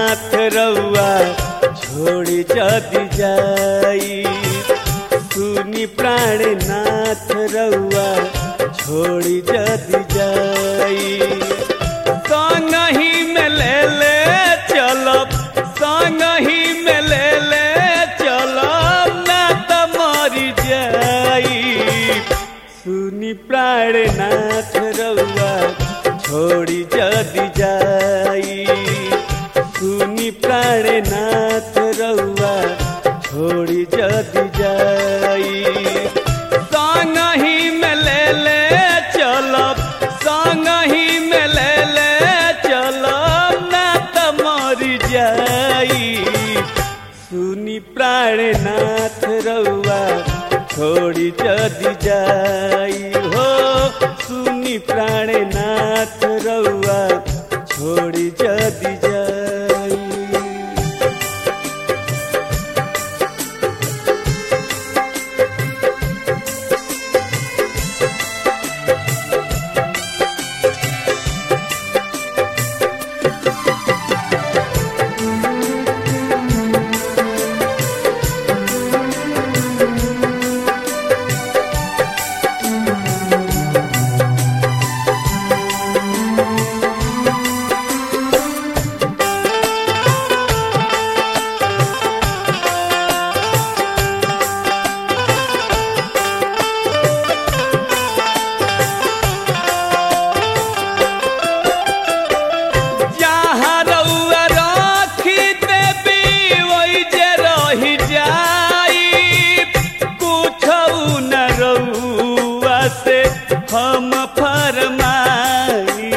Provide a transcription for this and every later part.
नाथ रउआ छोड़ी जदि जाई। सुनी प्राणनाथ रउआ छोड़ी जदि जाई। संगही में ले चलब, संगही में ले चलब ना त मरी जाई। सुनी प्राणनाथ रउआ छोड़ी जदि जाई। सुनी प्राणनाथ रउआ छोड़ी जदि जाई। संगही में ले चलब, संगही में ले चलब ना त मरी जाई। सुनी प्राणनाथ रउआ छोड़ी जदि जाई हो। सुनी प्राणनाथ रउआ छोड़ी जदि जाई। हम फरमाई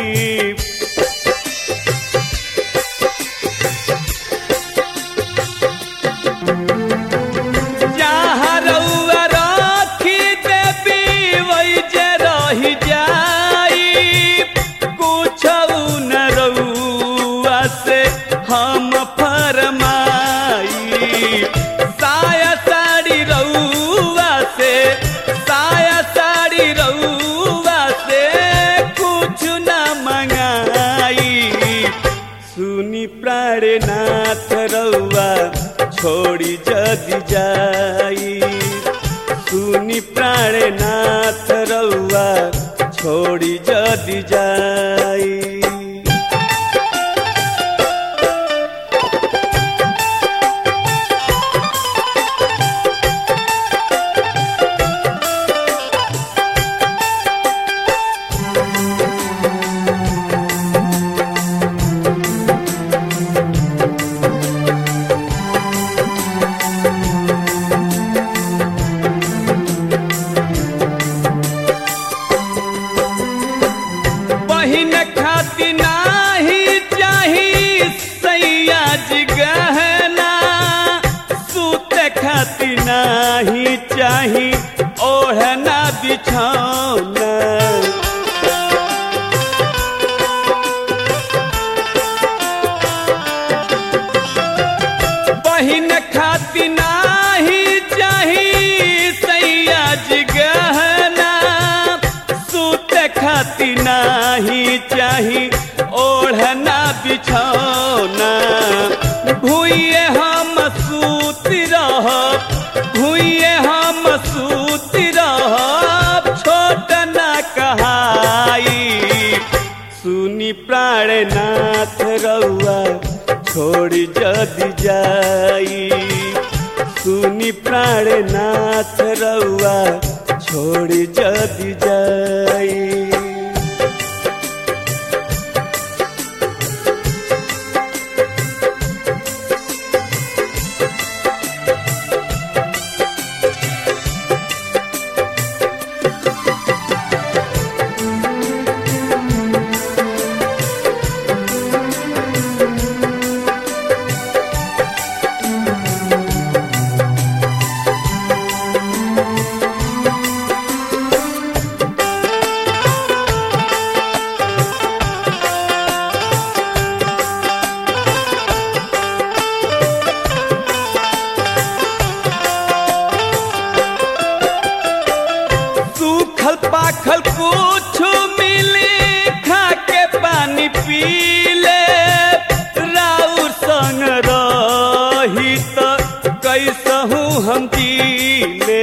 जहाँ रउआ रखी देवी वही जे रही जाई। कुछ न रउआ से हम फरमाई। साया साड़ी रउआ से, साया साड़ी रउआ से कुछ न मंगाई। सुनी प्राणनाथ रउआ छोड़ी जदि जाई। सुनी प्राणनाथ रउआ छोड़ी जदि जाई। बहिन खाती नाही चाही सैया जी गहना। सूत खाती नाही चाही ओढ़ना बिछौना। बहिन खाती नाही चाही सैया जी गहना। सूत खाती नाही चाही ओढ़ना बिछौना। भूये हम सूती रहब, भूये हम सूती रहब छोट न कहाई। सुनी प्राणनाथ रउआ छोड़ी जदि जाई। सुनी प्राणनाथ रउआ छोड़ी जदि जाई। हम जीले।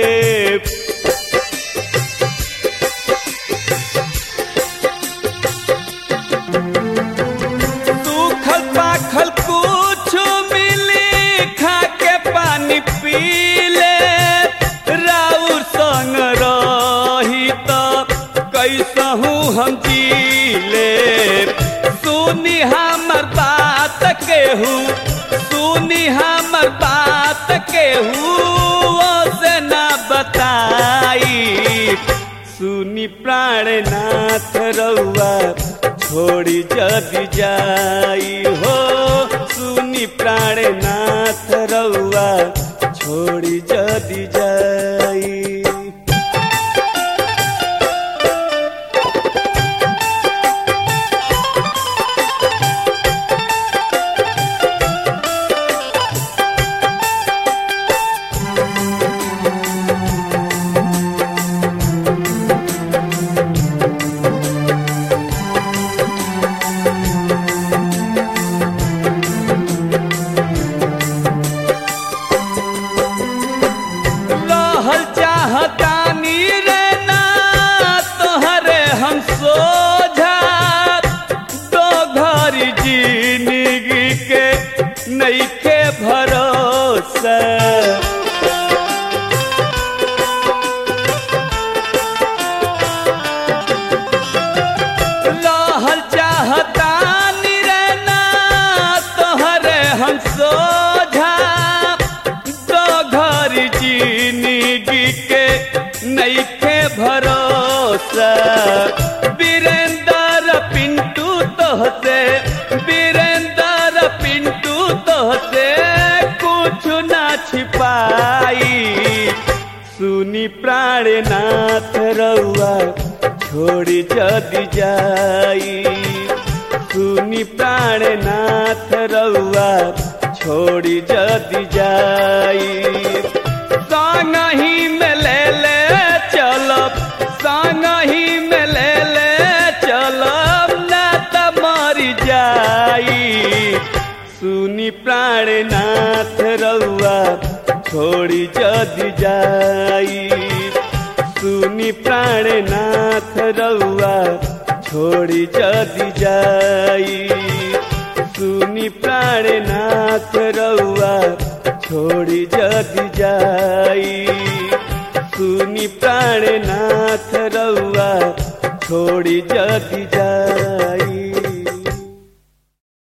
सूखल पाखल कुछ मिली खा के पानी पी ले, राउर संग रही तो कैसहू हम जीले। सुनी हमर बात केहू, सुनी हमर बात केहू से ना बताई। सुनी प्राणनाथ रउआ छोड़ी जदि जाई हो, सुनी प्राणनाथ रउआ छोड़ी जदि जाई। नइखे भरोसा रहल चाहता निरना तोहरे हम सोझा। दो घर जिंदगी के नइखे भरोसा। वीरेंद्र पिंटू तोहसे, वीरेंद्र पिंटू तोहसे कुछ ना छिपाई। सुनी प्राणनाथ रउआ छोड़ी जदि जाई। सुनी प्राणनाथ रउआ छोड़ी जदि जाई। संगही में ले ले चलब, संगही में ले ले चलब ना त मर जाई। सुनी प्राणनाथ रउआ छोड़ी जदि जाई। सुनी प्राणनाथ रउआ छोड़ी जदि जाई। सुनी प्राणनाथ रउआ छोड़ी जदि जाई। सुनी प्राणनाथ रउआ छोड़ी जदि जाई।